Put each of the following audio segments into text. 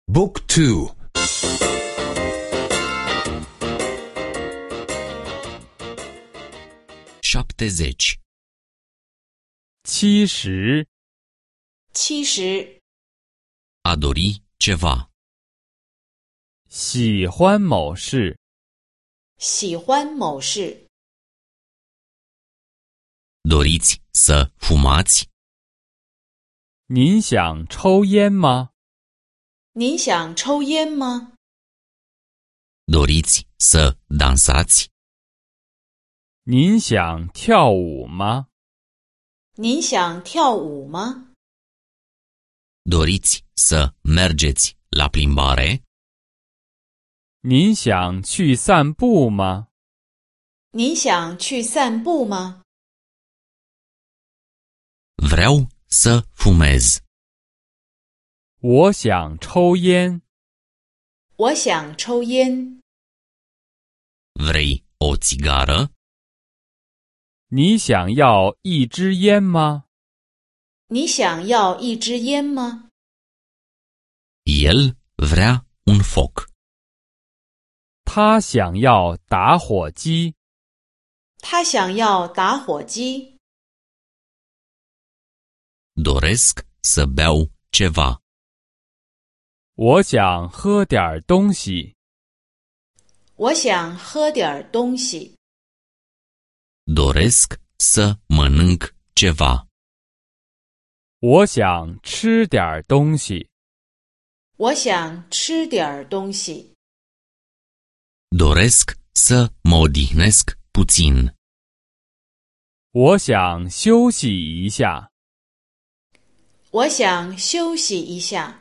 بوك تو 70 70 70 A dori ceva 喜欢某事， 喜欢某事， Doriți să fumați? 您想抽烟吗？ 您想抽烟吗？ Doriți să dansați? 您想跳舞吗？ 您想跳舞吗？ Doriți să mergeți la plimbare? 您想去散步吗？ 您想去散步吗？ Vreau să fumez. 我想抽烟。 我想抽烟。 Vrei o țigară? 你想要一支烟吗？ 你想要一支烟吗？ El vrea un foc. 他想要打火机。 他想要打火机。 Doresc să beau ceva. 我想喝点东西。 我想喝点东西。 Doresc să mănânc ceva. 我想吃点东西。 我想吃点东西。 Doresc să mă odihnesc puțin. 我想休息一下。 我想休息一下。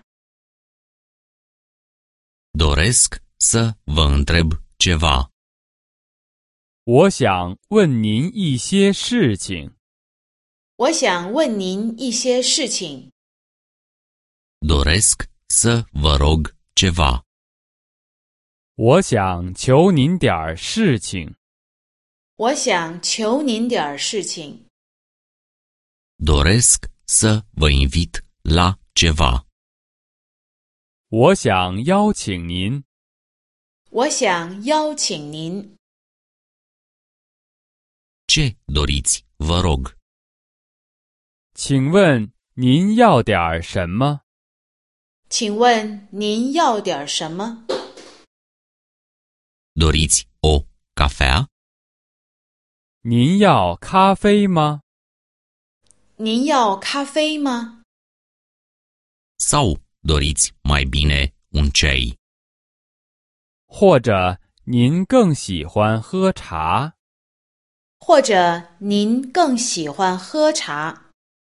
Doresc să vă întreb ceva. 我想问您一些事情。 我想问您一些事情。 Doresc să vă rog ceva. 我想求您点儿事情。 我想求您点事情。 Doresc să vă invit la ceva. 我想邀请您。 我想邀请您。 Ce doriți, vă rog? 请问您要点儿什么？ 请问您要点什么？ Doriți o cafea? 您要咖啡吗？ 您要咖啡吗？ Sau doriți mai bine un ceai? 或者您更喜欢喝茶？ 或者您更喜欢喝茶？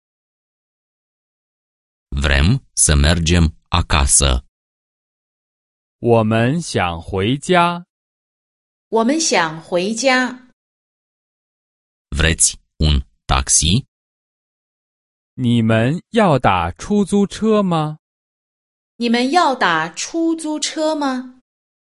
Vrem să mergem acasă. 我们想回家。 我们想回家。 Vreți un taxi? 你们要打出租车吗？ 你们要打出租车吗？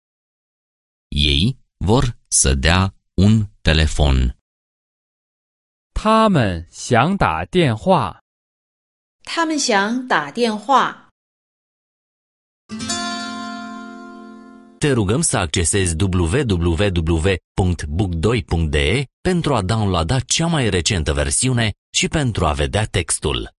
Ei vor să dea un telefon. 他们想打电话。 他们想打电话。 Te rugăm să accesezi www.book2.de pentru a downloada cea mai recentă versiune și pentru a vedea textul.